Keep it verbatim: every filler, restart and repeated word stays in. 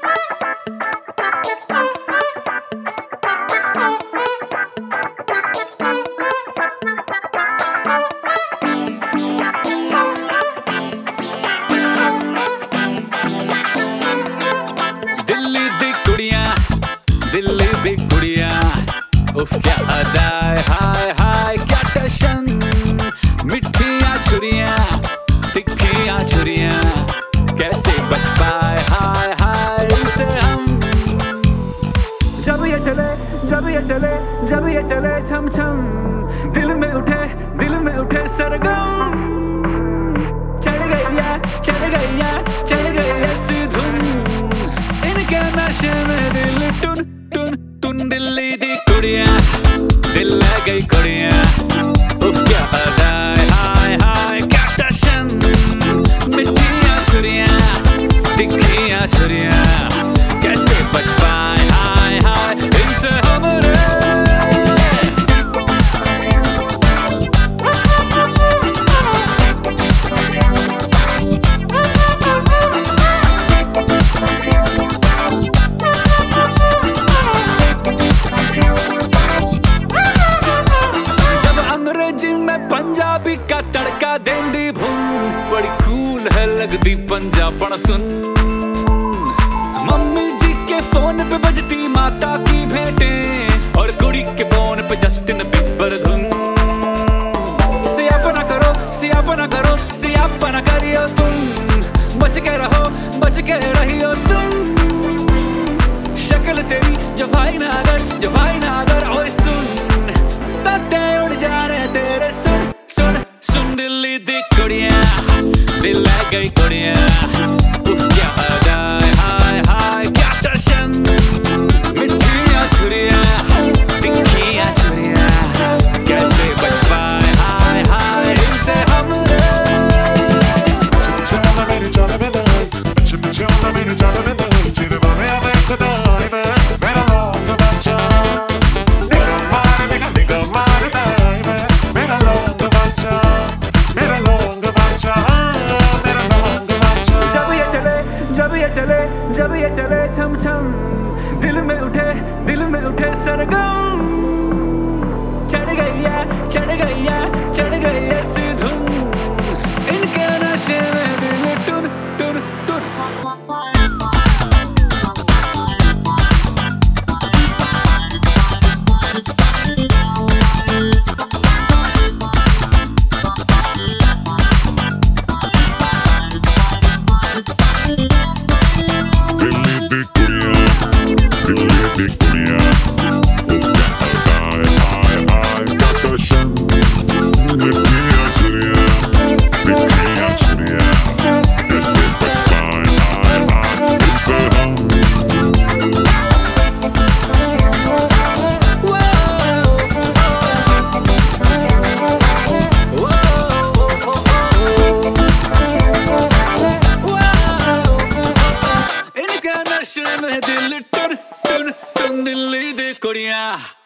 दिल्ली दी कुड़ियां, दिल्ली दी कुड़ियां, उफ क्या अदाए, हाय हाय क्या टशन। मिठियां छुरियां, तिखियां छुरियां, कैसे बच पाए हाय हाय इनसे हम। जब ये चले, जब ये चले, जब ये चले छम छम, दिल में उठे, दिल में उठे सरगम। चढ़ गई है, चढ़ गई है, चढ़ गई है सी धुन, इनके नशे में दिल टुन टुन टुन। दिल्ली दी कुड़ियां, दिल लग गई कुड़ियां, उफ क्या अदाए, हाय हाय क्या टशन। मिठियां छुरियां, तिखियां छुरियां, कैसे बच पाए हाय हाय इनसे हमरे। पंजाबी का तड़का देंदी भून, बड़ी कूल है लगदी पंजाबण सुन। मम्मी जी के फोन पे बजती माता की भेंटें, और कुड़ी के फोन पे जस्टिन बीबर धुन। सियापा ना करो, सियापा ना करो, सियापा ना करियो तुम, बच के रहो, बच के रहियो तुम। शक्ल तेरी जो भाई ना अगर, जो भाई ना अगर, ओए सुन ताते उड़ जाने तेरे सुन सुन सुन। दिल्ली दी कुड़ियां, दिल लग गई कुड़ियां, उफ क्या अदाए, हाय हाय क्या टशन। मिठियां छुरियां, तिखियां छुरियां, कैसे बच पाए हाय हाय इनसे हमरे। चिपचिपा मेरी जान में दे, चिपचिपा मेरी जान में दे, चिरवा में आवे खुदा में मेरा लौंग बच्चा। निगा मार, निगा निगा मार दाई में मेरा लौंग बच्चा, मेरा लौंग बच्चा, मेरा लौंग बच्चा। जब ये चले, जब ये चले, जब ये चले छम छम, दिल में उठे, दिल में उठे सरगम। चढ़ गई है, चढ़ गई है, चढ़ गई है सी धुन, इनके नशे में दिल टुन टुन टुन। नशे में दिल टुन टुन टुन। दिल्ली दी कुड़ियां।